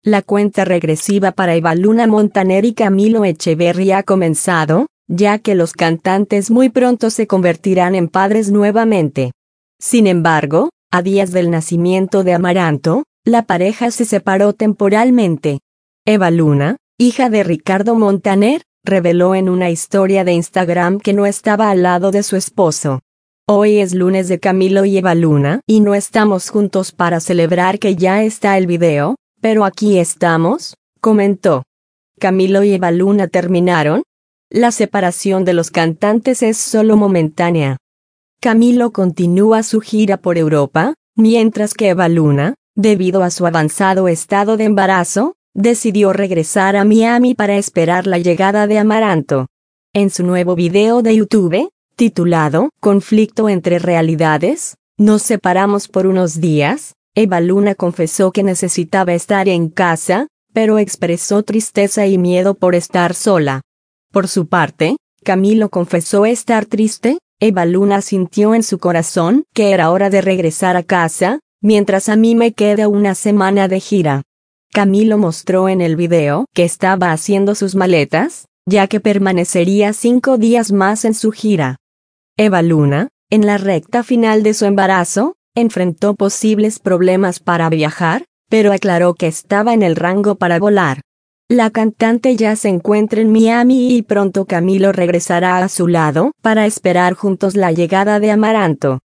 La cuenta regresiva para Evaluna Montaner y Camilo Echeverry ha comenzado, ya que los cantantes muy pronto se convertirán en padres nuevamente. Sin embargo, a días del nacimiento de Amaranto, la pareja se separó temporalmente. Evaluna, hija de Ricardo Montaner, reveló en una historia de Instagram que no estaba al lado de su esposo. Hoy es lunes de Camilo y Evaluna y no estamos juntos para celebrar que ya está el video, pero aquí estamos, comentó. ¿Camilo y Evaluna terminaron? La separación de los cantantes es solo momentánea. Camilo continúa su gira por Europa, mientras que Evaluna, debido a su avanzado estado de embarazo, decidió regresar a Miami para esperar la llegada de Amaranto. En su nuevo video de YouTube, titulado Conflicto entre realidades, nos separamos por unos días, Evaluna confesó que necesitaba estar en casa, pero expresó tristeza y miedo por estar sola. Por su parte, Camilo confesó estar triste. Evaluna sintió en su corazón que era hora de regresar a casa, mientras a mí me queda una semana de gira. Camilo mostró en el video que estaba haciendo sus maletas, ya que permanecería 5 días más en su gira. Evaluna, en la recta final de su embarazo, enfrentó posibles problemas para viajar, pero aclaró que estaba en el rango para volar. La cantante ya se encuentra en Miami y pronto Camilo regresará a su lado para esperar juntos la llegada de Amaranto.